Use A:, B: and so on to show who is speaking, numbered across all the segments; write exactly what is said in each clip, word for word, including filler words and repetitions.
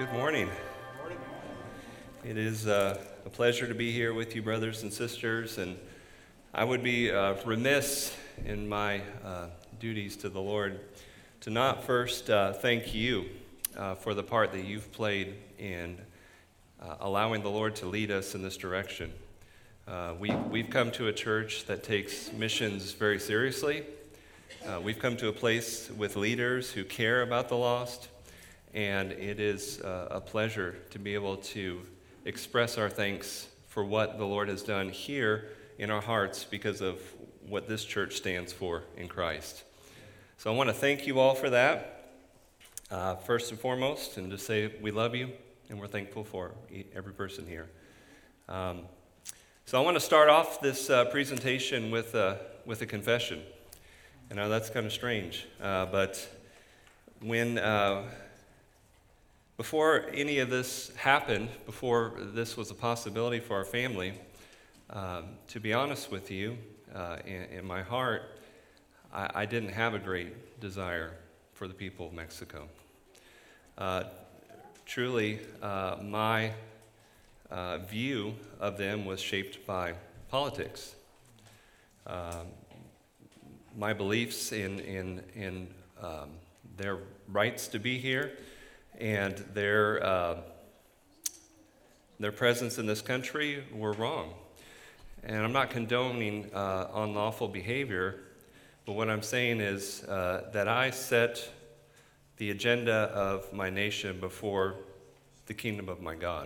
A: Good morning. It is uh, a pleasure to be here with you, brothers and sisters, and I would be uh, remiss in my uh, duties to the Lord to not first uh, thank you uh, for the part that you've played in uh, allowing the Lord to lead us in this direction. Uh, we, we've come to a church that takes missions very seriously. Uh, we've come to a place with leaders who care about the lost, and it is uh, a pleasure to be able to express our thanks for what the Lord has done here in our hearts because of what this church stands for in Christ. So I want to thank you all for that, uh, first and foremost, and just say we love you and we're thankful for every person here. Um, so I want to start off this uh, presentation with, uh, with a confession. I know that's kind of strange, uh, but when uh, before any of this happened, before this was a possibility for our family, um, to be honest with you, uh, in, in my heart, I, I didn't have a great desire for the people of Mexico. Uh, truly, uh, my uh, view of them was shaped by politics. Um, my beliefs in, in, in um, their rights to be here and their, uh, their presence in this country were wrong. And I'm not condoning uh, unlawful behavior, but what I'm saying is uh, that I set the agenda of my nation before the kingdom of my God.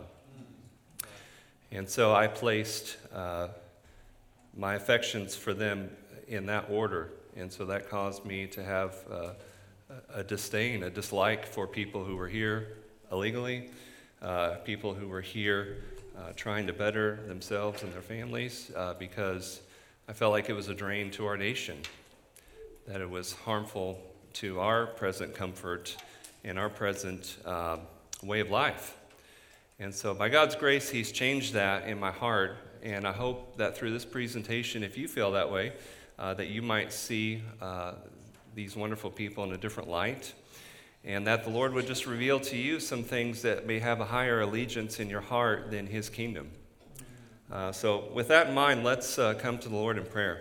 A: And so I placed uh, my affections for them in that order, and so that caused me to have uh, a disdain, a dislike for people who were here illegally, uh, people who were here uh, trying to better themselves and their families, uh, because I felt like it was a drain to our nation, that it was harmful to our present comfort and our present uh, way of life. And so by God's grace, He's changed that in my heart, and I hope that through this presentation, if you feel that way, uh, that you might see uh, these wonderful people in a different light, and that the Lord would just reveal to you some things that may have a higher allegiance in your heart than His kingdom. Uh, so with that in mind, let's uh, come to the Lord in prayer.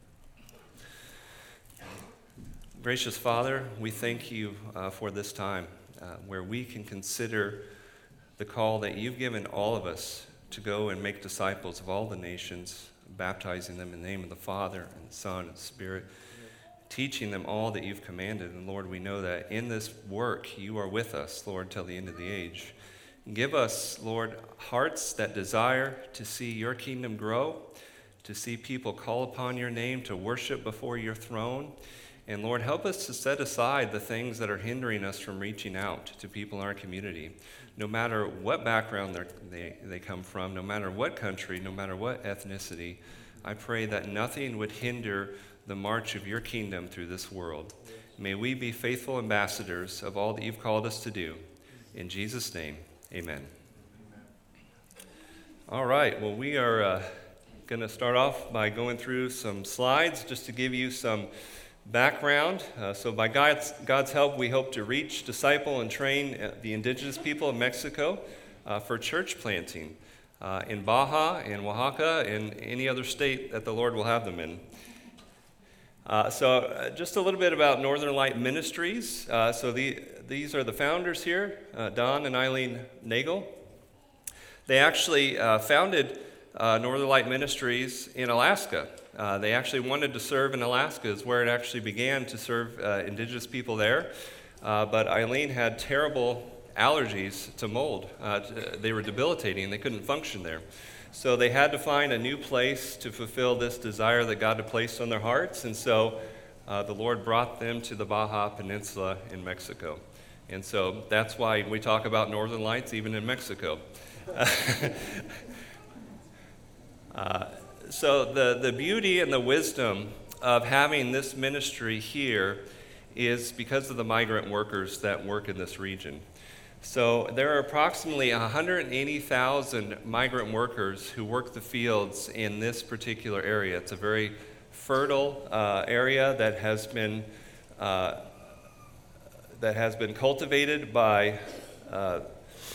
A: Gracious Father, we thank you uh, for this time uh, where we can consider the call that you've given all of us to go and make disciples of all the nations, baptizing them in the name of the Father and the Son and the Spirit, teaching them all that you've commanded. And Lord, we know that in this work you are with us, Lord, till the end of the age. Give us, Lord, hearts that desire to see your kingdom grow, to see people call upon your name, to worship before your throne. And Lord, help us to set aside the things that are hindering us from reaching out to people in our community, no matter what background they they come from, no matter what country, no matter what ethnicity. I pray that nothing would hinder the march of your kingdom through this world. May we be faithful ambassadors of all that you've called us to do. In Jesus' name, amen. All right, well, we are uh, going to start off by going through some slides just to give you some background. Uh, so by God's, God's help, we hope to reach, disciple, and train the indigenous people of Mexico uh, for church planting uh, in Baja, in Oaxaca, and any other state that the Lord will have them in. Uh, so uh, just a little bit about Northern Light Ministries. Uh, so the, these are the founders here, uh, Don and Eileen Nagel. They actually uh, founded uh, Northern Light Ministries in Alaska. Uh, they actually wanted to serve in Alaska, is where it actually began to serve uh, indigenous people there. Uh, but Eileen had terrible allergies to mold. Uh, they were debilitating. They couldn't function there. So they had to find a new place to fulfill this desire that God had placed on their hearts. And so uh, the Lord brought them to the Baja Peninsula in Mexico. And so that's why we talk about Northern Lights even in Mexico. uh, so the, the beauty and the wisdom of having this ministry here is because of the migrant workers that work in this region. So there are approximately one hundred eighty thousand migrant workers who work the fields in this particular area. It's a very fertile uh, area that has been uh, that has been cultivated by uh,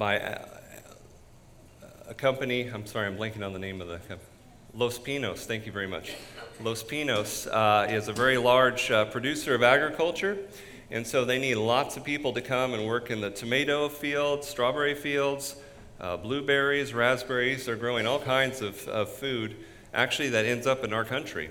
A: by a, a company, I'm sorry, I'm blanking on the name of the company. Los Pinos, thank you very much. Los Pinos uh, is a very large uh, producer of agriculture, and so they need lots of people to come and work in the tomato fields, strawberry fields, uh, blueberries, raspberries. They're growing all kinds of, of food, actually, that ends up in our country.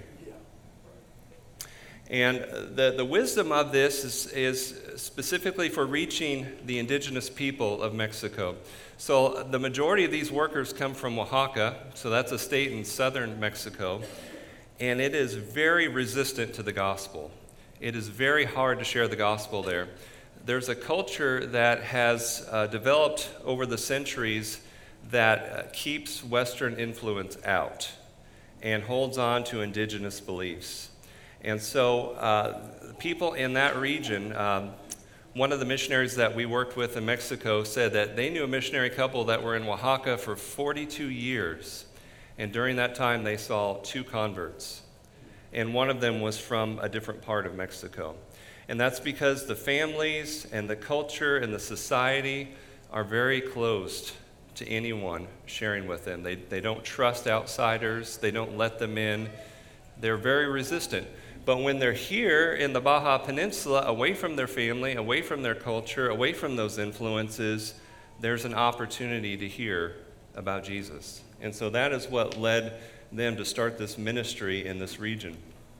A: And the, the wisdom of this is, is specifically for reaching the indigenous people of Mexico. So the majority of these workers come from Oaxaca, so that's a state in southern Mexico, and it is very resistant to the gospel. It is very hard to share the gospel there. There's a culture that has uh, developed over the centuries that uh, keeps Western influence out and holds on to indigenous beliefs. And so uh, people in that region, um, one of the missionaries that we worked with in Mexico said that they knew a missionary couple that were in Oaxaca for forty-two years. And during that time, they saw two converts. And one of them was from a different part of Mexico. And that's because the families and the culture and the society are very closed to anyone sharing with them. They, they don't trust outsiders. They don't let them in. They're very resistant. But when they're here in the Baja Peninsula, away from their family, away from their culture, away from those influences, there's an opportunity to hear about Jesus. And so that is what led them to start this ministry in this region.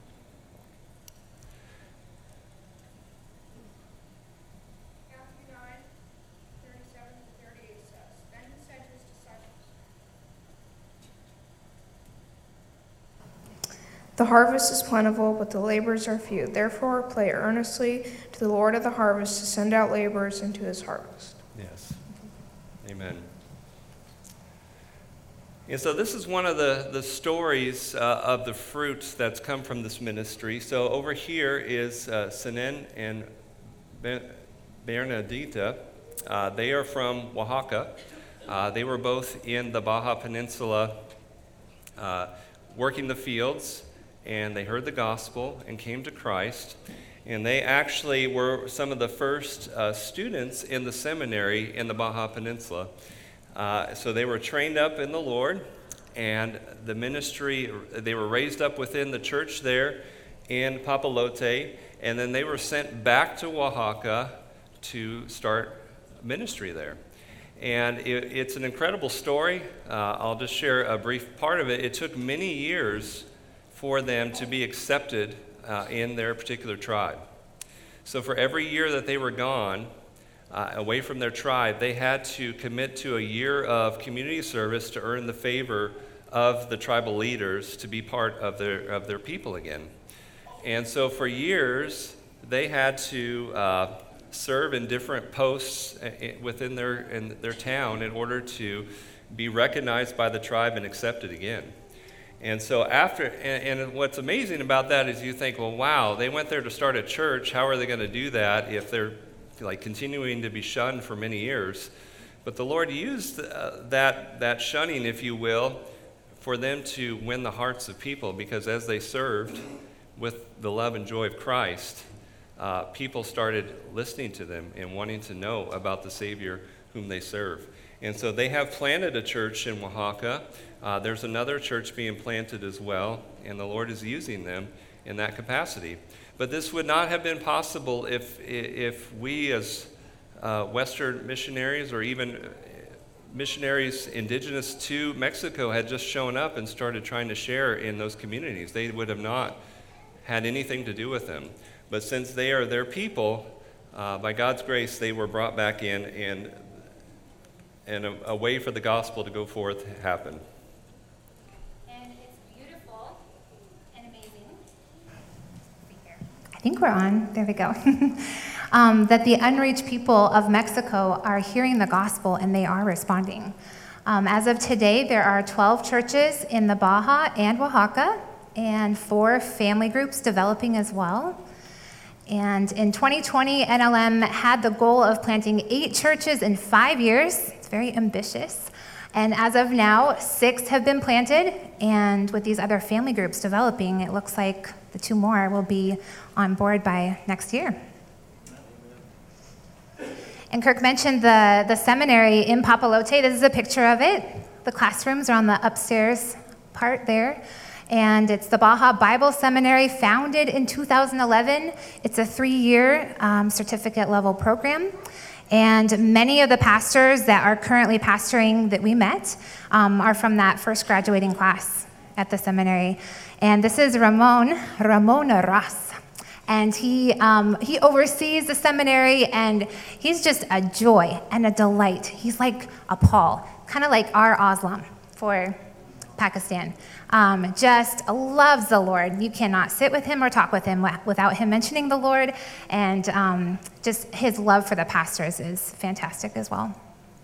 B: The harvest is plentiful, but the laborers are few. Therefore, pray earnestly to the Lord of the harvest to send out laborers into his harvest.
A: Yes. Amen. And so this is one of the, the stories uh, of the fruits that's come from this ministry. So over here is uh, Senen and Bernadita. Uh, they are from Oaxaca. Uh, they were both in the Baja Peninsula uh, working the fields, and they heard the gospel and came to Christ. And they actually were some of the first uh, students in the seminary in the Baja Peninsula. Uh, so they were trained up in the Lord, and the ministry, they were raised up within the church there in Papalote, and then they were sent back to Oaxaca to start ministry there. And it, it's an incredible story. Uh, I'll just share a brief part of it. It took many years for them to be accepted uh, in their particular tribe. So for every year that they were gone, uh, away from their tribe, they had to commit to a year of community service to earn the favor of the tribal leaders to be part of their, of their people again. And so for years, they had to uh, serve in different posts within their, in their town in order to be recognized by the tribe and accepted again. And so after, and, and what's amazing about that is you think, well, wow, they went there to start a church. How are they going to do that if they're like continuing to be shunned for many years? But the Lord used uh, that, that shunning, if you will, for them to win the hearts of people, because as they served with the love and joy of Christ, uh, people started listening to them and wanting to know about the Savior whom they serve. And so they have planted a church in Oaxaca. Uh, there's another church being planted as well, and the Lord is using them in that capacity. But this would not have been possible if, if we as uh, Western missionaries, or even missionaries indigenous to Mexico, had just shown up and started trying to share in those communities. They would have not had anything to do with them. But since they are their people, uh, by God's grace, they were brought back in, and, and a, a way for the gospel to go forth happened.
C: And it's beautiful and amazing.
D: I think we're on. There we go. um, that the unreached people of Mexico are hearing the gospel and they are responding. Um, as of today, there are twelve churches in the Baja and Oaxaca, and four family groups developing as well. And in twenty twenty, N L M had the goal of planting eight churches in five years. It's very ambitious. And as of now, six have been planted. And with these other family groups developing, it looks like the two more will be on board by next year. And Kirk mentioned the, the seminary in Papalote. This is a picture of it. The classrooms are on the upstairs part there. And it's the Baja Bible Seminary, founded in two thousand eleven. It's a three-year um, certificate-level program. And many of the pastors that are currently pastoring that we met um, are from that first graduating class at the seminary. And this is Ramon, Ramon Ross. And he, um, he oversees the seminary, and he's just a joy and a delight. He's like a Paul, kind of like our Aslam for Pakistan. Um, just loves the Lord. You cannot sit with him or talk with him without him mentioning the Lord, and um, just his love for the pastors is fantastic as well.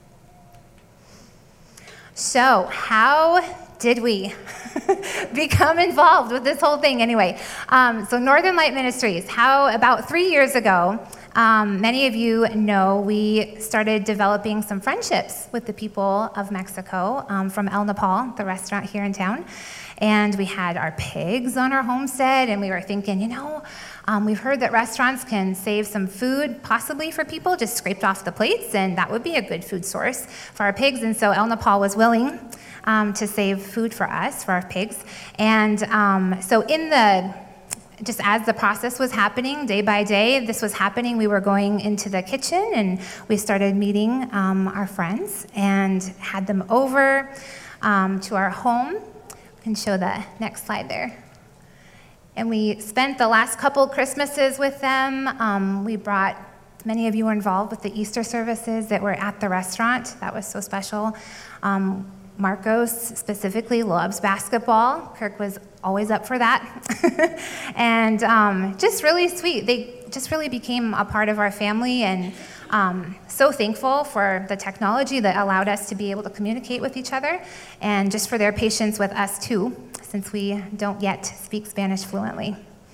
D: So, how did we become involved with this whole thing anyway? Um, so, Northern Light Ministries, how about three years ago, Um, many of you know we started developing some friendships with the people of Mexico um, from El Nepal, the restaurant here in town. And we had our pigs on our homestead, and we were thinking, you know, um, we've heard that restaurants can save some food possibly for people, just scraped off the plates, and that would be a good food source for our pigs. And so El Nepal was willing um, to save food for us, for our pigs. And um, so in the Just as the process was happening, day by day, this was happening, we were going into the kitchen and we started meeting um, our friends and had them over um, to our home. You can show the next slide there. And we spent the last couple Christmases with them. Um, we brought, many of you were involved with the Easter services that were at the restaurant. That was so special. Um, Marcos specifically loves basketball. Kirk was always up for that. And um, just really sweet. They just really became a part of our family, and um, so thankful for the technology that allowed us to be able to communicate with each other, and just for their patience with us too, since we don't yet speak Spanish fluently.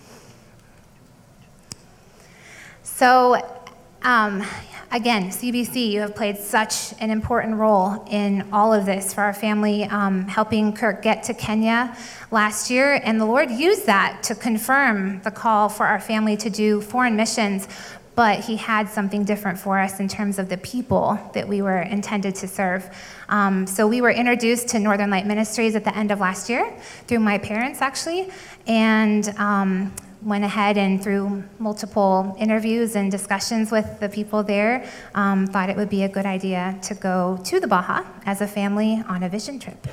D: So, um, Again, C B C, you have played such an important role in all of this for our family, um, helping Kirk get to Kenya last year, and the Lord used that to confirm the call for our family to do foreign missions, but he had something different for us in terms of the people that we were intended to serve. Um, so we were introduced to Northern Light Ministries at the end of last year, through my parents actually, and um, went ahead and through multiple interviews and discussions with the people there, um, thought it would be a good idea to go to the Baja as a family on a vision trip.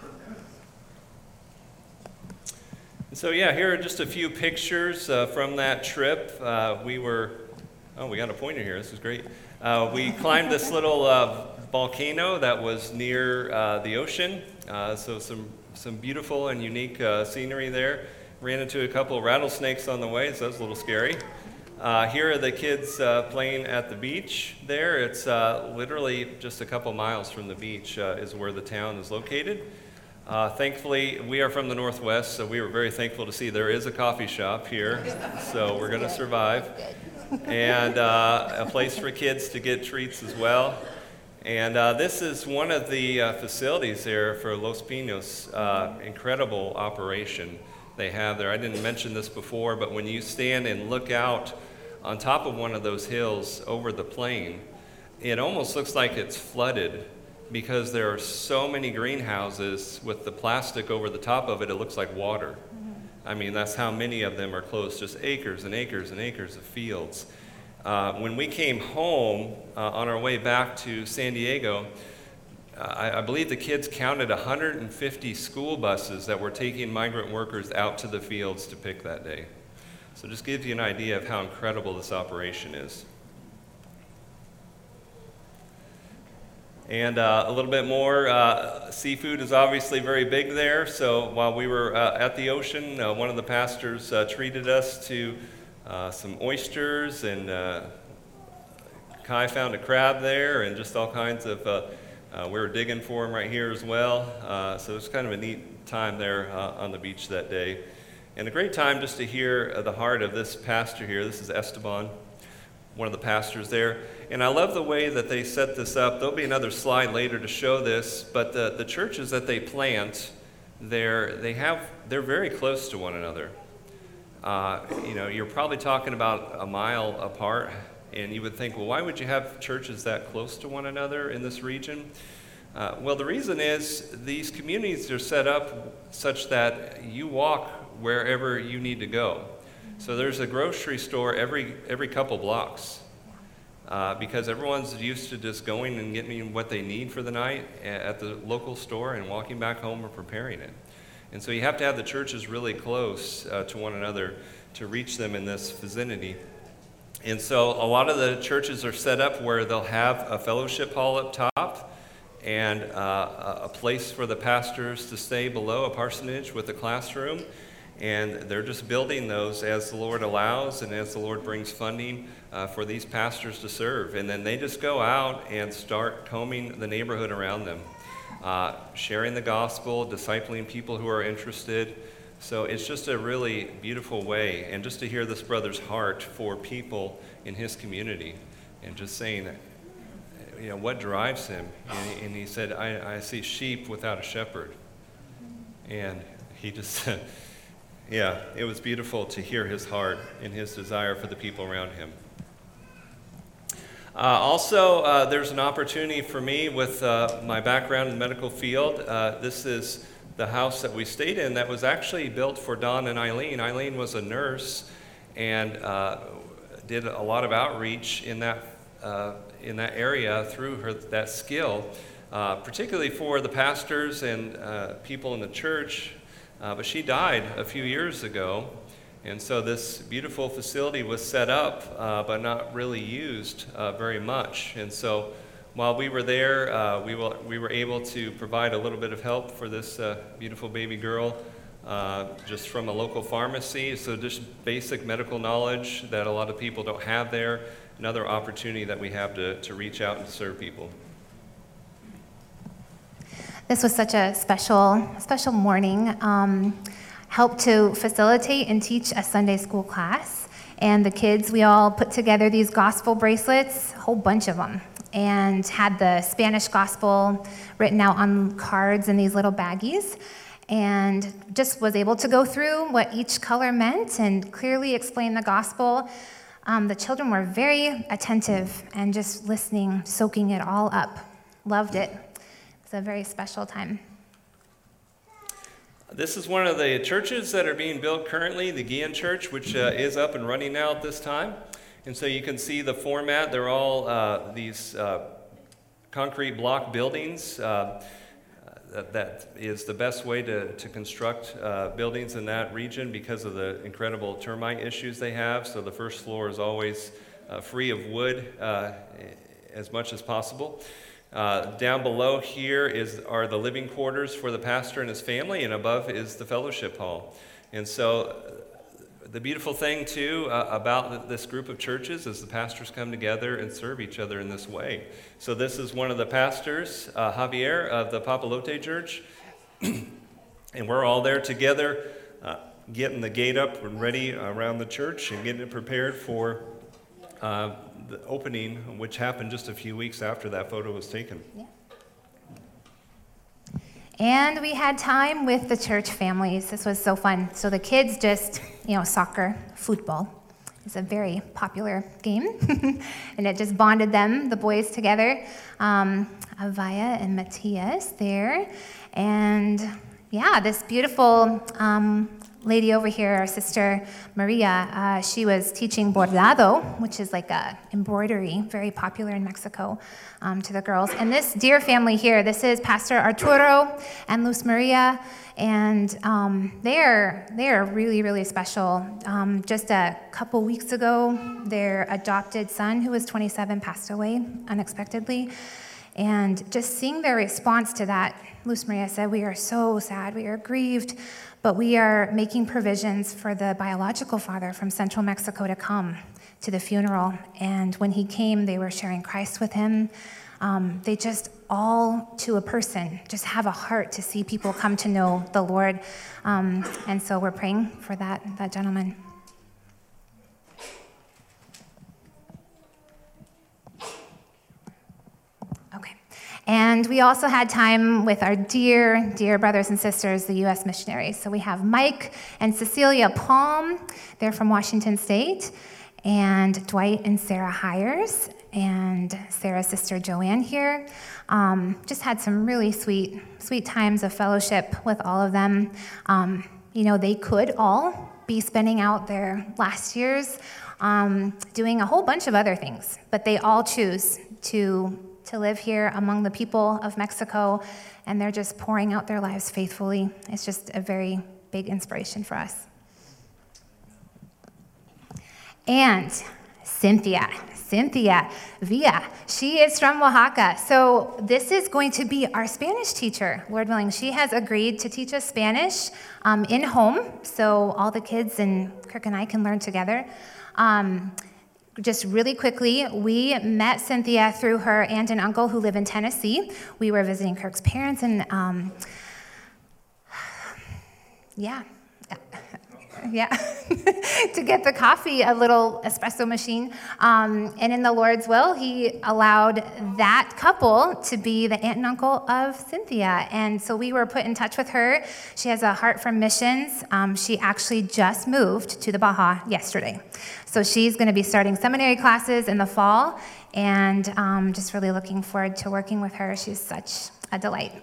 A: So yeah, here are just a few pictures uh, from that trip. Uh, we were, oh, we got a pointer here, this is great. Uh, we climbed this little uh, volcano that was near uh, the ocean, uh, so some, some beautiful and unique uh, scenery there. Ran into a couple of rattlesnakes on the way, so that was a little scary. Uh, here are the kids uh, playing at the beach there. It's uh, literally just a couple miles from the beach uh, is where the town is located. Uh, thankfully, we are from the Northwest, so we were very thankful to see there is a coffee shop here, so we're going to survive. And uh, a place for kids to get treats as well. And uh, this is one of the uh, facilities there for Los Pinos, uh, incredible operation they have there. I didn't mention this before, but when you stand and look out on top of one of those hills over the plain, it almost looks like it's flooded because there are so many greenhouses with the plastic over the top of it, it looks like water. I mean, that's how many of them are close, just acres and acres and acres of fields. Uh, when we came home uh, on our way back to San Diego, I, I believe the kids counted one hundred fifty school buses that were taking migrant workers out to the fields to pick that day. So just gives you an idea of how incredible this operation is. And uh, a little bit more, uh, seafood is obviously very big there. So while we were uh, at the ocean, uh, one of the pastors uh, treated us to uh, some oysters, and uh, Kai found a crab there, and just all kinds of uh, Uh, we were digging for them right here as well, uh, so it's kind of a neat time there uh, on the beach that day. And a great time just to hear uh, the heart of this pastor here. This is Esteban, one of the pastors there. And I love the way that they set this up. There'll be another slide later to show this, but the, the churches that they plant, they're, they have, they're very close to one another. Uh, you know, you're probably talking about a mile apart, And you would think, well, why would you have churches that close to one another in this region? Uh, well, the reason is these communities are set up such that you walk wherever you need to go. So there's a grocery store every every couple blocks uh, because everyone's used to just going and getting what they need for the night at the local store and walking back home or preparing it. And so you have to have the churches really close uh, to one another to reach them in this vicinity. And so a lot of the churches are set up where they'll have a fellowship hall up top and uh, a place for the pastors to stay below, a parsonage with a classroom. And they're just building those as the Lord allows and as the Lord brings funding uh, for these pastors to serve. And then they just go out and start combing the neighborhood around them, uh, sharing the gospel, discipling people who are interested. So it's just a really beautiful way. And just to hear this brother's heart for people in his community and just saying, you know, what drives him? And he, and he said, I, I see sheep without a shepherd. And he just said, yeah, it was beautiful to hear his heart and his desire for the people around him. Uh, also, uh, there's an opportunity for me with uh, my background in the medical field. Uh, this is the house that we stayed in that was actually built for Don and Eileen. Eileen was a nurse and uh, did a lot of outreach in that uh, in that area through her that skill, uh, particularly for the pastors and uh, people in the church. Uh, but she died a few years ago, and so this beautiful facility was set up, uh, but not really used uh, very much. And so while we were there, uh, we, will, we were able to provide a little bit of help for this uh, beautiful baby girl uh, just from a local pharmacy. So just basic medical knowledge that a lot of people don't have there. Another opportunity that we have to, to reach out and serve people.
D: This was such a special, special morning. Um, helped to facilitate and teach a Sunday school class. And the kids, we all put together these gospel bracelets, a whole bunch of them, and had the Spanish gospel written out on cards in these little baggies. And just was able to go through what each color meant and clearly explain the gospel. Um, the children were very attentive and just listening, soaking it all up. Loved it. It's a very special time.
A: This is one of the churches that are being built currently, the Guillen Church, which uh, is up and running now at this time. And so you can see the format. They're all uh, these uh, concrete block buildings. Uh, that, that is the best way to, to construct uh, buildings in that region because of the incredible termite issues they have. So the first floor is always uh, free of wood uh, as much as possible. Uh, down below here is are the living quarters for the pastor and his family, and above is the fellowship hall. And so the beautiful thing, too, uh, about this group of churches is the pastors come together and serve each other in this way. So this is one of the pastors, uh, Javier, of the Papalote Church, and we're all there together uh, getting the gate up and ready around the church and getting it prepared for uh, the opening, which happened just a few weeks after that photo was taken.
D: Yeah. And we had time with the church families. This was so fun. So the kids just, you know, soccer, football is a very popular game. And it just bonded them, the boys, together. Um, Avaya and Matthias there. And yeah, this beautiful um, lady over here, our sister Maria, uh, she was teaching bordado, which is like a embroidery, very popular in Mexico, um, to the girls. And this dear family here, this is Pastor Arturo and Luz Maria, and um, they're they're really, really special. Um, just a couple weeks ago, their adopted son, who was twenty-seven, passed away unexpectedly. And just seeing their response to that, Luz Maria said, "We are so sad, we are grieved, but we are making provisions for the biological father from central Mexico to come to the funeral." And when he came, they were sharing Christ with him. Um, they just all, to a person, just have a heart to see people come to know the Lord. Um, and so we're praying for that, that gentleman. Okay. And we also had time with our dear, dear brothers and sisters, the U S missionaries. So we have Mike and Cecilia Palm. They're from Washington State. and Dwight and Sarah Hires, and Sarah's sister Joanne here. Um, just had some really sweet, sweet times of fellowship with all of them. Um, you know, they could all be spending out their last years um, doing a whole bunch of other things, but they all choose to, to live here among the people of Mexico, and they're just pouring out their lives faithfully. It's just a very big inspiration for us. And Cynthia, Cynthia Villa, she is from Oaxaca. So this is going to be our Spanish teacher, Lord willing. She has agreed to teach us Spanish um, in home, so all the kids and Kirk and I can learn together. Um, Just really quickly, we met Cynthia through her aunt and uncle who live in Tennessee. We were visiting Kirk's parents, and um, yeah, yeah, to get the coffee, a little espresso machine. Um, and in the Lord's will, he allowed that couple to be the aunt and uncle of Cynthia. And so we were put in touch with her. She has a heart for missions. Um, she actually just moved to the Baja yesterday. So she's going to be starting seminary classes in the fall, and um, just really looking forward to working with her. She's such a delight.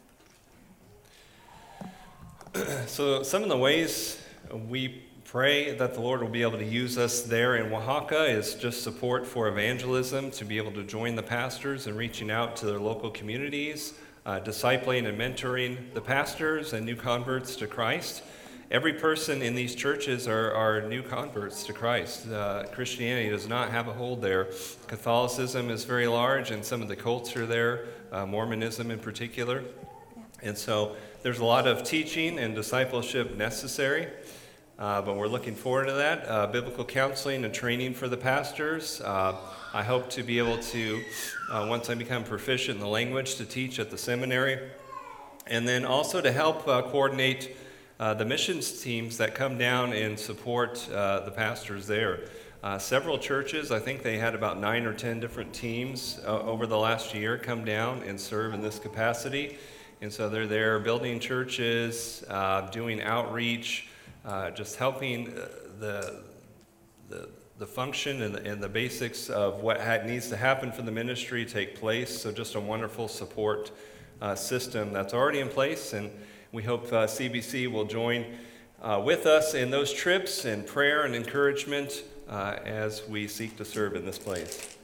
A: So some of the ways we pray that the Lord will be able to use us there in Oaxaca is just support for evangelism, to be able to join the pastors and reaching out to their local communities, uh, discipling and mentoring the pastors and new converts to Christ. Every person in these churches are, are new converts to Christ. Uh, Christianity does not have a hold there. Catholicism is very large, and some of the cults are there, uh, Mormonism in particular. And so there's a lot of teaching and discipleship necessary, uh, but we're looking forward to that. Uh, biblical counseling and training for the pastors. Uh, I hope to be able to, uh, once I become proficient in the language, to teach at the seminary, and then also to help uh, coordinate uh, the missions teams that come down and support uh, the pastors there. Uh, several churches, I think they had about nine or ten different teams uh, over the last year come down and serve in this capacity. And so they're there building churches, uh, doing outreach, uh, just helping the, the, the function and the, and the basics of what ha- needs to happen for the ministry take place. So just a wonderful support uh, system that's already in place. And we hope uh, C B C will join uh, with us in those trips and prayer and encouragement uh, as we seek to serve in this place.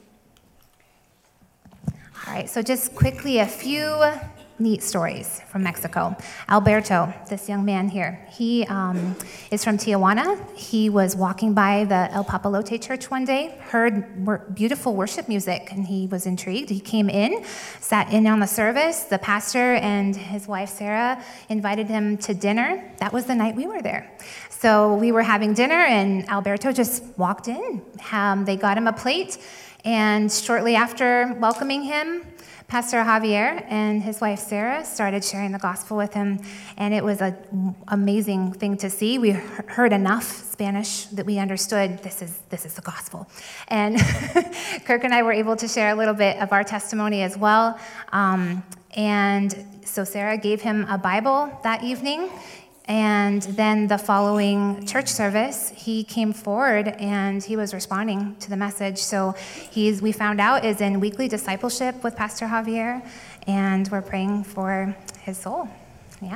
D: All right, so just quickly, a few neat stories from Mexico. Alberto, this young man here, he um, is from Tijuana. He was walking by the El Papalote church one day, heard wor- beautiful worship music, and he was intrigued. He came in, sat in on the service. The pastor and his wife, Sarah, invited him to dinner. That was the night we were there. So we were having dinner, and Alberto just walked in. Um, they got him a plate, and shortly after welcoming him, Pastor Javier and his wife Sarah started sharing the gospel with him, and it was an amazing thing to see. We heard enough Spanish that we understood this is this is the gospel. And Kirk and I were able to share a little bit of our testimony as well. Um, and so Sarah gave him a Bible that evening. And then the following church service, he came forward and he was responding to the message. So he's, we found out, is in weekly discipleship with Pastor Javier, and we're praying for his soul. Yeah.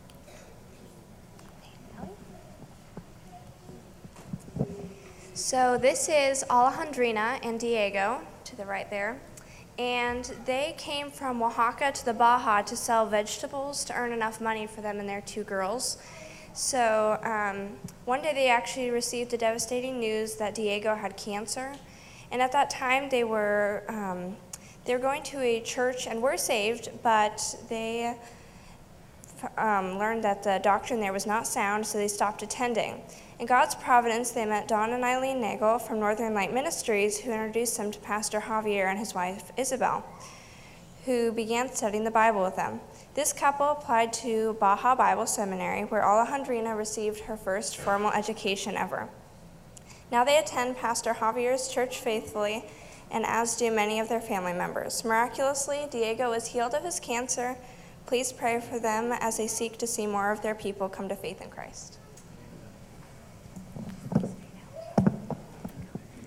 E: So this is Alejandrina and Diego, to the right there. And they came from Oaxaca to the Baja to sell vegetables to earn enough money for them and their two girls. So um, one day they actually received the devastating news that Diego had cancer. And at that time they were um, they were going to a church and were saved, but they um, learned that the doctrine there was not sound, so they stopped attending. In God's providence, they met Don and Eileen Nagel from Northern Light Ministries, who introduced them to Pastor Javier and his wife, Isabel, who began studying the Bible with them. This couple applied to Baja Bible Seminary, where Alejandrina received her first formal education ever. Now they attend Pastor Javier's church faithfully, and as do many of their family members. Miraculously, Diego is healed of his cancer. Please pray for them as they seek to see more of their people come to faith in Christ.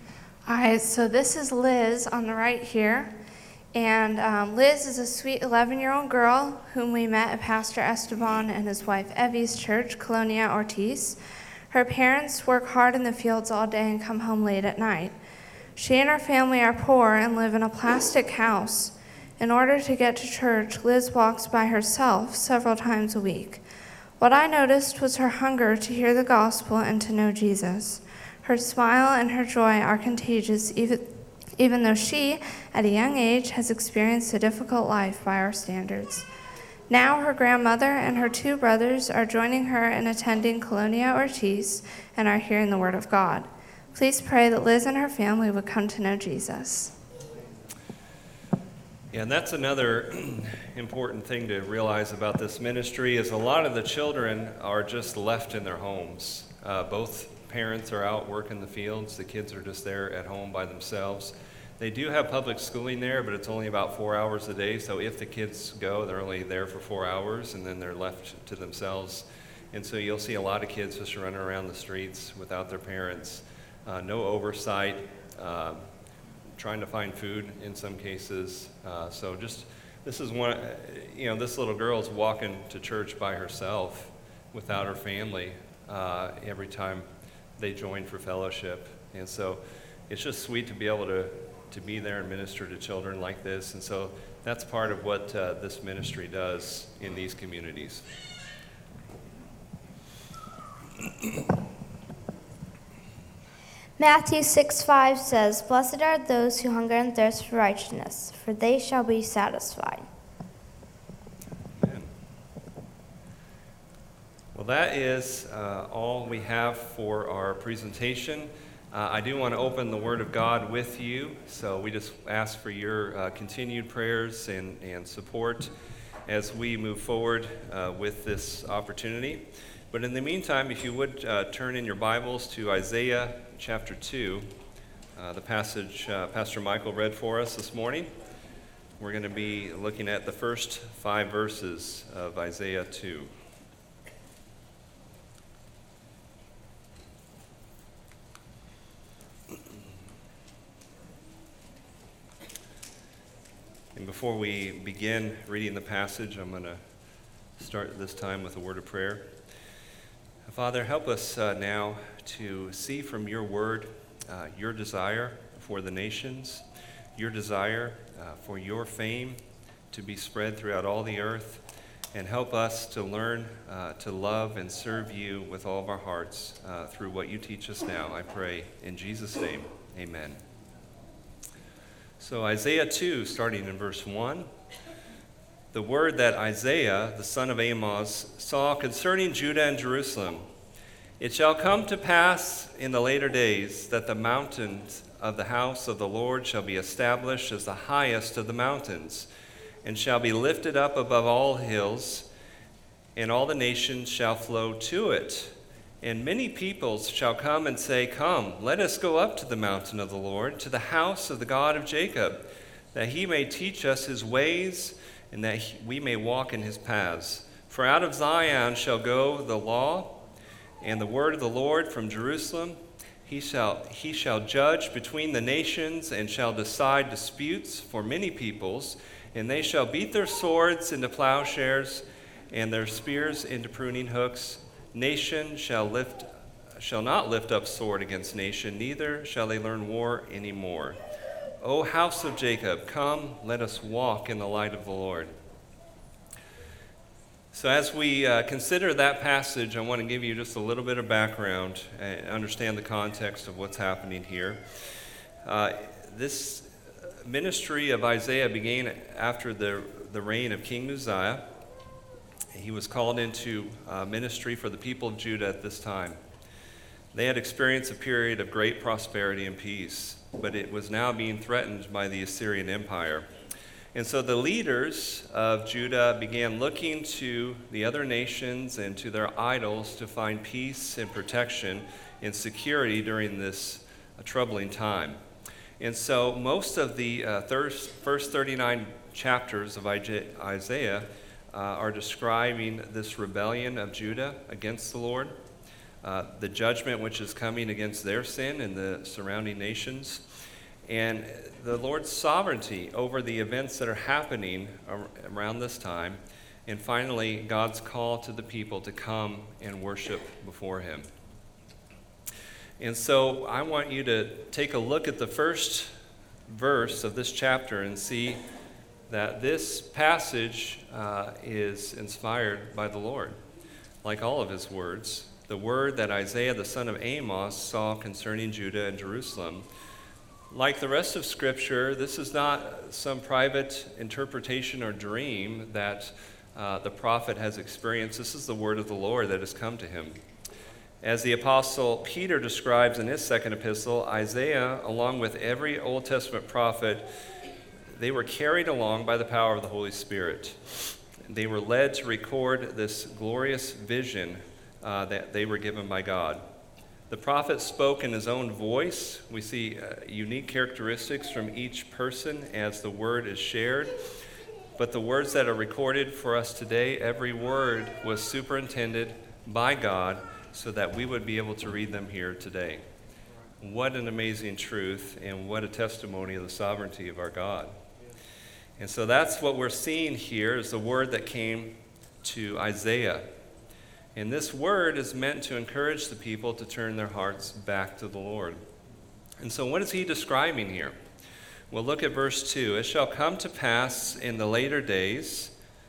E: Hi, so this is Liz on the right here. And um, Liz is a sweet eleven-year-old girl whom we met at Pastor Esteban and his wife Evie's church, Colonia Ortiz. Her parents work hard in the fields all day and come home late at night. She and her family are poor and live in a plastic house. In order to get to church, Liz walks by herself several times a week. What I noticed was her hunger to hear the gospel and to know Jesus. Her smile and her joy are contagious, even even though she, at a young age, has experienced a difficult life by our standards. Now her grandmother and her two brothers are joining her in attending Colonia Ortiz and are hearing the word of God. Please pray that Liz and her family would come to know Jesus.
A: Yeah, and that's another important thing to realize about this ministry is a lot of the children are just left in their homes. Uh, both parents are out working the fields. The kids are just there at home by themselves. They do have public schooling there, but it's only about four hours a day. So if the kids go, they're only there for four hours, and then they're left to themselves. And so you'll see a lot of kids just running around the streets without their parents. Uh, no oversight, uh, trying to find food in some cases. Uh, so just, this is one, you know, this little girl is walking to church by herself without her family uh, every time they join for fellowship. And so it's just sweet to be able to, to be there and minister to children like this. And so that's part of what uh, this ministry does in these communities.
F: Matthew six five says, "Blessed are those who hunger and thirst for righteousness, for they shall be satisfied."
A: Amen. Well, that is uh, all we have for our presentation. Uh, I do want to open the Word of God with you, so we just ask for your uh, continued prayers and, and support as we move forward uh, with this opportunity. But in the meantime, if you would uh, turn in your Bibles to Isaiah chapter two, uh, the passage uh, Pastor Michael read for us this morning. We're going to be looking at the first five verses of Isaiah two. And before we begin reading the passage, I'm going to start this time with a word of prayer. Father, help us uh, now to see from your word uh, your desire for the nations, your desire uh, for your fame to be spread throughout all the earth, and help us to learn uh, to love and serve you with all of our hearts uh, through what you teach us now. I pray in Jesus' name, amen. So Isaiah two, starting in verse one, the word that Isaiah, the son of Amoz, saw concerning Judah and Jerusalem. It shall come to pass in the later days that the mountains of the house of the Lord shall be established as the highest of the mountains, and shall be lifted up above all hills, and all the nations shall flow to it. And many peoples shall come and say, "Come, let us go up to the mountain of the Lord, to the house of the God of Jacob, that he may teach us his ways, and that we may walk in his paths. For out of Zion shall go the law, and the word of the Lord from Jerusalem. He shall, he shall judge between the nations, and shall decide disputes for many peoples, and they shall beat their swords into plowshares, and their spears into pruning hooks. Nation shall lift, shall not lift up sword against nation, neither shall they learn war any more. O house of Jacob, come, let us walk in the light of the Lord." So as we uh, consider that passage, I want to give you just a little bit of background and understand the context of what's happening here. Uh, this ministry of Isaiah began after the, the reign of King Uzziah. He was called into uh, ministry for the people of Judah at this time. They had experienced a period of great prosperity and peace, but it was now being threatened by the Assyrian Empire. And so the leaders of Judah began looking to the other nations and to their idols to find peace and protection and security during this uh, troubling time. And so most of the uh, thir- first thirty-nine chapters of Isaiah uh, are describing this rebellion of Judah against the Lord. uh, the judgment which is coming against their sin and the surrounding nations, and the Lord's sovereignty over the events that are happening ar- around this time, and finally, God's call to the people to come and worship before him. And so I want you to take a look at the first verse of this chapter and see that this passage uh, is inspired by the Lord. Like all of his words, the word that Isaiah the son of Amos saw concerning Judah and Jerusalem. Like the rest of Scripture, this is not some private interpretation or dream that uh, the prophet has experienced. This is the word of the Lord that has come to him. As the Apostle Peter describes in his second epistle, Isaiah, along with every Old Testament prophet, they were carried along by the power of the Holy Spirit. They were led to record this glorious vision uh, that they were given by God. The prophet spoke in his own voice. We see uh, unique characteristics from each person as the word is shared. But the words that are recorded for us today, every word was superintended by God so that we would be able to read them here today. What an amazing truth, and what a testimony of the sovereignty of our God. And so that's what we're seeing here is the word that came to Isaiah. And this word is meant to encourage the people to turn their hearts back to the Lord. And so what is he describing here? Well, look at verse two. It shall come to pass in the later days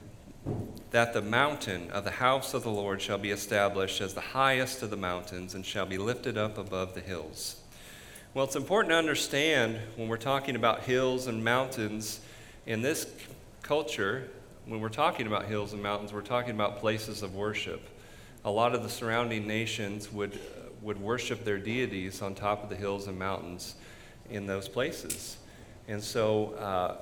A: that the mountain of the house of the Lord shall be established as the highest of the mountains and shall be lifted up above the hills. Well, it's important to understand when we're talking about hills and mountains in this culture, when we're talking about hills and mountains, we're talking about places of worship. A lot of the surrounding nations would, would worship their deities on top of the hills and mountains in those places. And so, uh,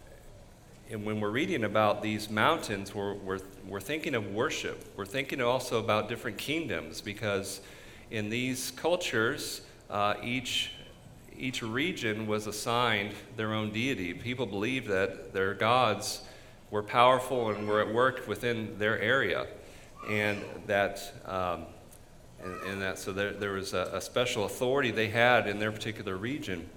A: and when we're reading about these mountains, we're, we're, we're thinking of worship. We're thinking also about different kingdoms, because in these cultures, uh, each, each region was assigned their own deity. People believed that their gods were powerful and were at work within their area. And that, um, and, and that so there, there was a, a special authority they had in their particular region.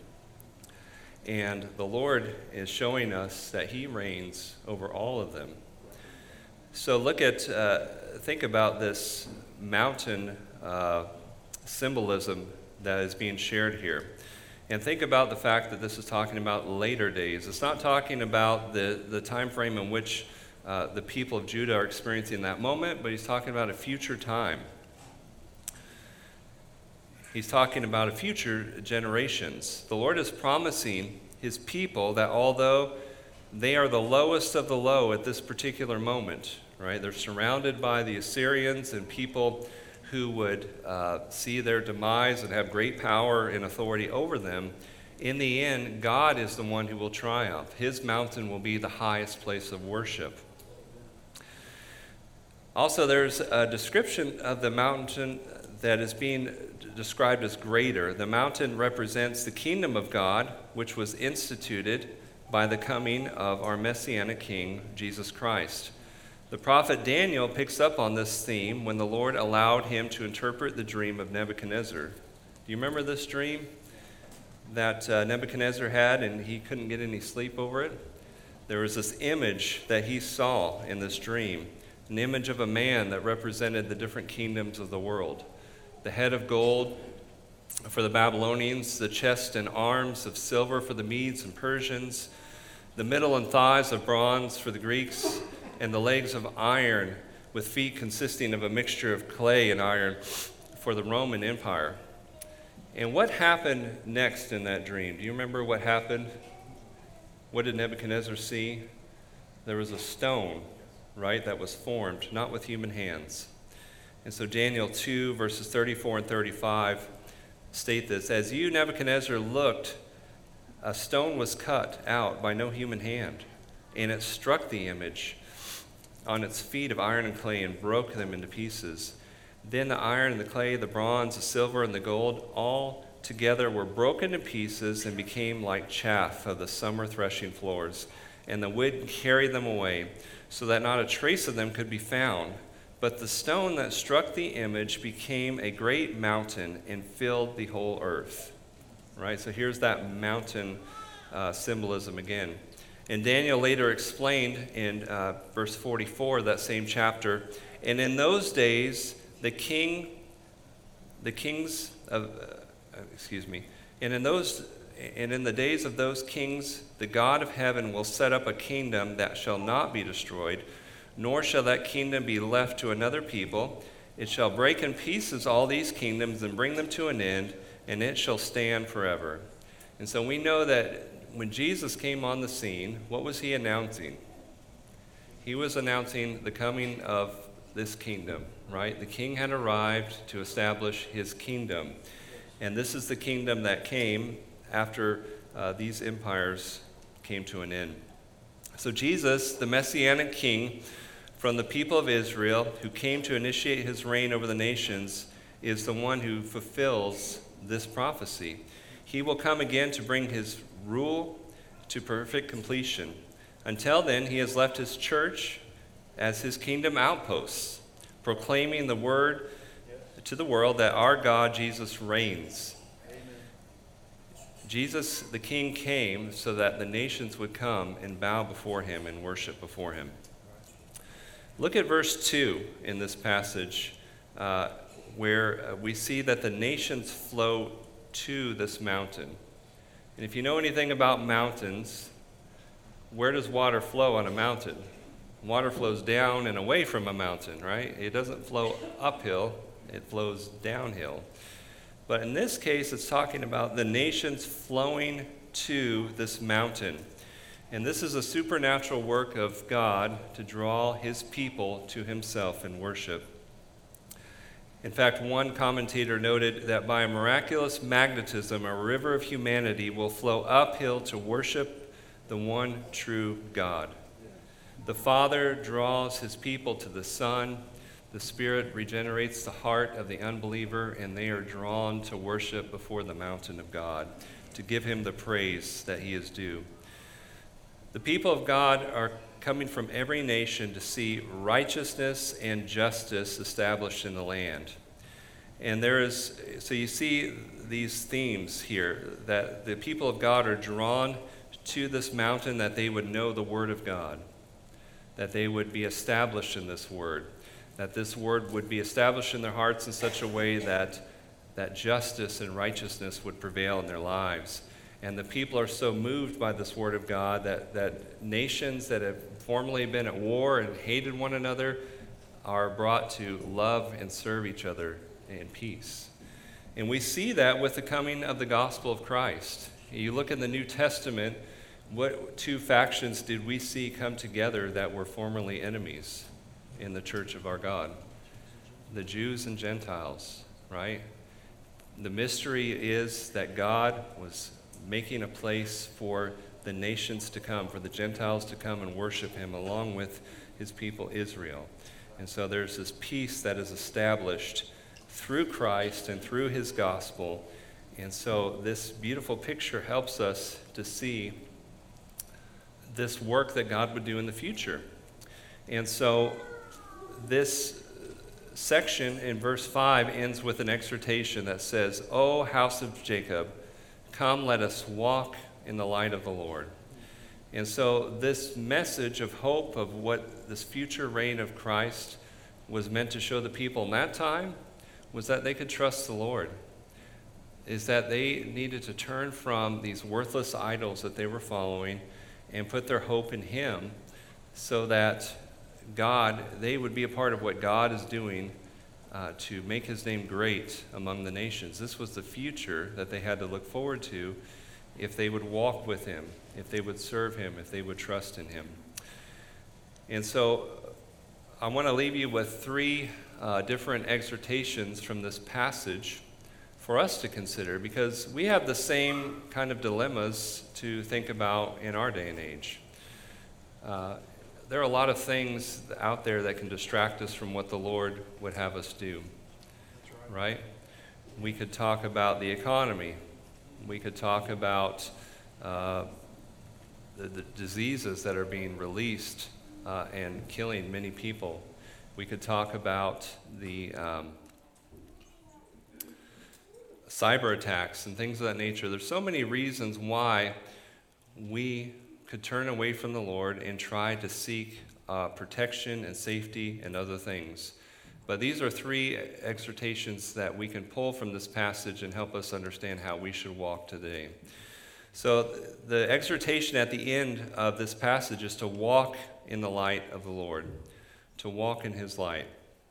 A: And the Lord is showing us that he reigns over all of them. So look at, uh, think about this mountain uh, symbolism that is being shared here. And think about the fact that this is talking about later days. It's not talking about the, the time frame in which uh, the people of Judah are experiencing that moment, but he's talking about a future time. He's talking about a future generations. The Lord is promising his people that although they are the lowest of the low at this particular moment, right? They're surrounded by the Assyrians and people who would uh, see their demise and have great power and authority over them. In the end, God is the one who will triumph. His mountain will be the highest place of worship. Also, there's a description of the mountain that is being described as greater. The mountain represents the kingdom of God, which was instituted by the coming of our Messianic King, Jesus Christ. The prophet Daniel picks up on this theme when the Lord allowed him to interpret the dream of Nebuchadnezzar. Do you remember this dream that uh, Nebuchadnezzar had and he couldn't get any sleep over it? There was this image that he saw in this dream, an image of a man that represented the different kingdoms of the world. The head of gold for the Babylonians, the chest and arms of silver for the Medes and Persians, the middle and thighs of bronze for the Greeks, and the legs of iron with feet consisting of a mixture of clay and iron for the Roman Empire. And what happened next in that dream? Do you remember what happened? What did Nebuchadnezzar see? There was a stone, right, that was formed, not with human hands. And so Daniel two, verses thirty-four and thirty-five state this: As you, Nebuchadnezzar, looked, a stone was cut out by no human hand, and it struck the image on its feet of iron and clay and broke them into pieces. Then the iron and the clay, the bronze, the silver, and the gold, all together were broken to pieces and became like chaff of the summer threshing floors, and the wind carried them away, so that not a trace of them could be found. But the stone that struck the image became a great mountain and filled the whole earth. Right? So here's that mountain uh, symbolism again. And Daniel later explained in uh, verse forty-four, that same chapter, and in those days the king, the kings of, uh, excuse me, and in those, and in the days of those kings, the God of heaven will set up a kingdom that shall not be destroyed, nor shall that kingdom be left to another people. It shall break in pieces all these kingdoms and bring them to an end, and it shall stand forever. And so we know that when Jesus came on the scene, what was he announcing? He was announcing the coming of this kingdom, right? The king had arrived to establish his kingdom. And this is the kingdom that came after uh, these empires came to an end. So Jesus, the Messianic king from the people of Israel, who came to initiate his reign over the nations, is the one who fulfills this prophecy. He will come again to bring his rule to perfect completion. Until then, he has left his church as his kingdom outposts, proclaiming the word to the world that our God, Jesus, reigns. Amen. Jesus, the King, came so that the nations would come and bow before him and worship before him. Look at verse two in this passage, uh, where we see that the nations flow to this mountain. And if you know anything about mountains, where does water flow on a mountain? Water flows down and away from a mountain, right? It doesn't flow uphill, it flows downhill. But in this case, it's talking about the nations flowing to this mountain. And this is a supernatural work of God to draw his people to himself in worship. In fact, one commentator noted that by a miraculous magnetism, a river of humanity will flow uphill to worship the one true God. The Father draws his people to the Son. The Spirit regenerates the heart of the unbeliever, and they are drawn to worship before the mountain of God, to give him the praise that he is due. The people of God are coming from every nation to see righteousness and justice established in the land. And there is, so you see these themes here, that the people of God are drawn to this mountain that they would know the Word of God, that they would be established in this Word, that this Word would be established in their hearts in such a way that, that justice and righteousness would prevail in their lives. And the people are so moved by this Word of God that, that nations that have formerly been at war and hated one another are brought to love and serve each other in peace. And we see that with the coming of the gospel of Christ. You look in the New Testament, what two factions did we see come together that were formerly enemies in the church of our God? The Jews and Gentiles, right? The mystery is that God was making a place for the nations to come, for the Gentiles to come and worship him along with his people Israel. And so there's this peace that is established through Christ and through his gospel. And so this beautiful picture helps us to see this work that God would do in the future. And so this section in verse five ends with an exhortation that says, "O house of Jacob, come, let us walk in the light of the Lord." And so this message of hope of what this future reign of Christ was meant to show the people in that time was that they could trust the Lord, is that they needed to turn from these worthless idols that they were following and put their hope in him so that God, they would be a part of what God is doing uh, to make his name great among the nations. This was the future that they had to look forward to if they would walk with him, if they would serve him, if they would trust in him. And so I want to leave you with three uh, different exhortations from this passage for us to consider, because we have the same kind of dilemmas to think about in our day and age. Uh, there are a lot of things out there that can distract us from what the Lord would have us do, right? We could talk about the economy. We could talk about uh, the, the diseases that are being released uh, and killing many people. We could talk about the um, cyber attacks and things of that nature. There's so many reasons why we could turn away from the Lord and try to seek uh, protection and safety and other things. But these are three exhortations that we can pull from this passage and help us understand how we should walk today. So the exhortation at the end of this passage is to walk in the light of the Lord, to walk in his light.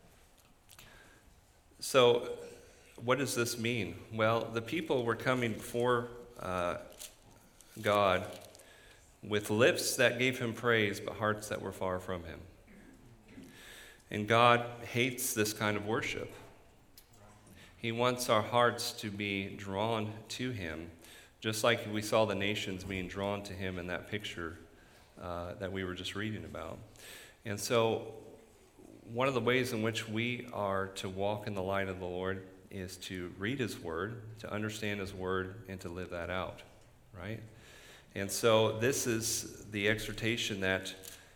A: So what does this mean? Well, the people were coming before uh, God with lips that gave him praise, but hearts that were far from him. And God hates this kind of worship. He wants our hearts to be drawn to him, just like we saw the nations being drawn to him in that picture uh, that we were just reading about. And so one of the ways in which we are to walk in the light of the Lord is to read his word, to understand his word, and to live that out, right? And so this is the exhortation that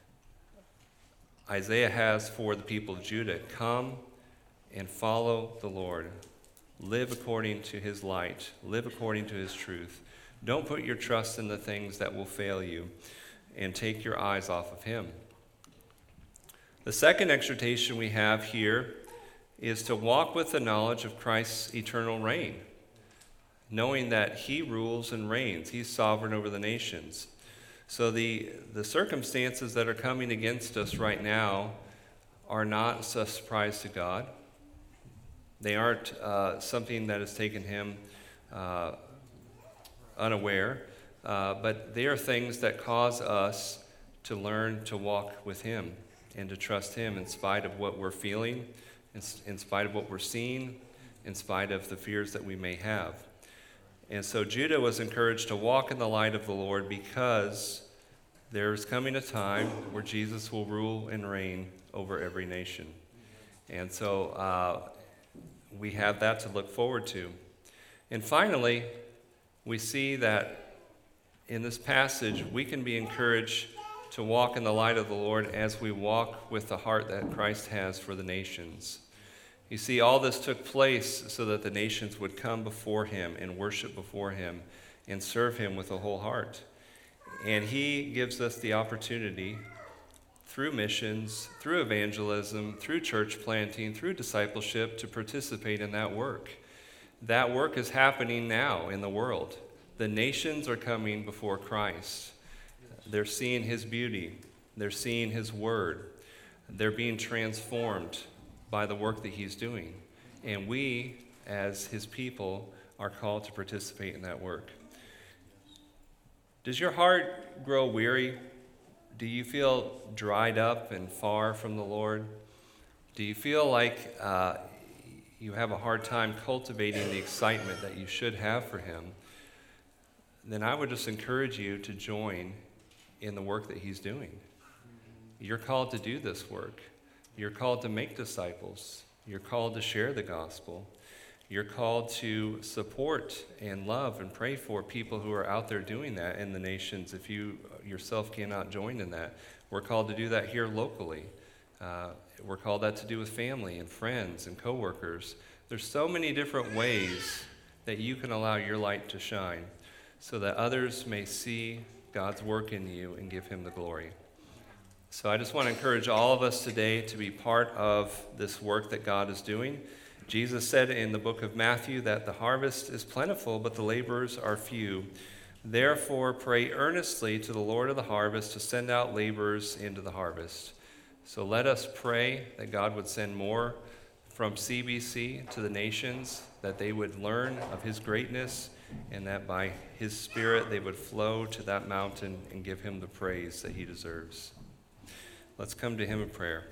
A: Isaiah has for the people of Judah. Come and follow the Lord. Live according to his light. Live according to his truth. Don't put your trust in the things that will fail you, and take your eyes off of him. The second exhortation we have here is to walk with the knowledge of Christ's eternal reign, knowing that he rules and reigns. He's sovereign over the nations. So the, the circumstances that are coming against us right now are not a surprise to God. They aren't uh, something that has taken him uh, unaware, uh, but they are things that cause us to learn to walk with him and to trust him in spite of what we're feeling, in, in spite of what we're seeing, in spite of the fears that we may have. And so Judah was encouraged to walk in the light of the Lord because there's coming a time where Jesus will rule and reign over every nation. And so uh, we have that to look forward to. And finally, we see that in this passage, we can be encouraged to walk in the light of the Lord as we walk with the heart that Christ has for the nations. You see, all this took place so that the nations would come before him and worship before him and serve him with a whole heart. And he gives us the opportunity through missions, through evangelism, through church planting, through discipleship to participate in that work. That work is happening now in the world. The nations are coming before Christ. They're seeing his beauty. They're seeing his word. They're being transformed by the work that he's doing. And we, as his people, are called to participate in that work. Does your heart grow weary? Do you feel dried up and far from the Lord? Do you feel like uh, you have a hard time cultivating the excitement that you should have for him? Then I would just encourage you to join in the work that he's doing. You're called to do this work. You're called to make disciples. You're called to share the gospel. You're called to support and love and pray for people who are out there doing that in the nations if you yourself cannot join in that. We're called to do that here locally. Uh, we're called that to do with family and friends and coworkers. There's so many different ways that you can allow your light to shine so that others may see God's work in you and give him the glory. So I just want to encourage all of us today to be part of this work that God is doing. Jesus said in the book of Matthew that the harvest is plentiful, but the laborers are few. Therefore, pray earnestly to the Lord of the harvest to send out laborers into the harvest. So let us pray that God would send more from C B C to the nations, that they would learn of his greatness, and that by his Spirit they would flow to that mountain and give him the praise that he deserves. Let's come to him in prayer.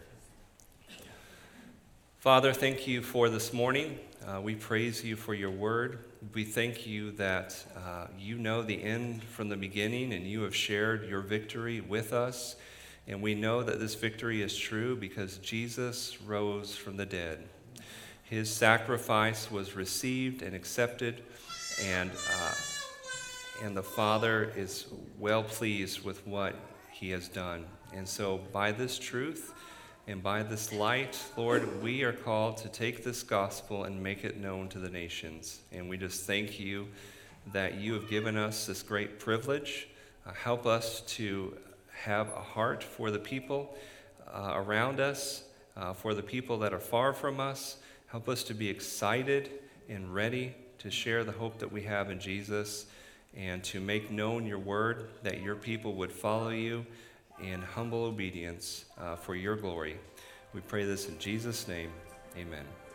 A: Father, thank you for this morning. Uh, we praise you for your word. We thank you that uh, you know the end from the beginning and you have shared your victory with us. And we know that this victory is true because Jesus rose from the dead. His sacrifice was received and accepted, and, uh, and the Father is well pleased with what he has done. And so by this truth And by this light, Lord, we are called to take this gospel and make it known to the nations. And we just thank you that you have given us this great privilege. Uh, help us to have a heart for the people uh, around us, uh, for the people that are far from us. Help us to be excited and ready to share the hope that we have in Jesus and to make known your word, that your people would follow you in humble obedience uh, for your glory. We pray this in Jesus' name. Amen.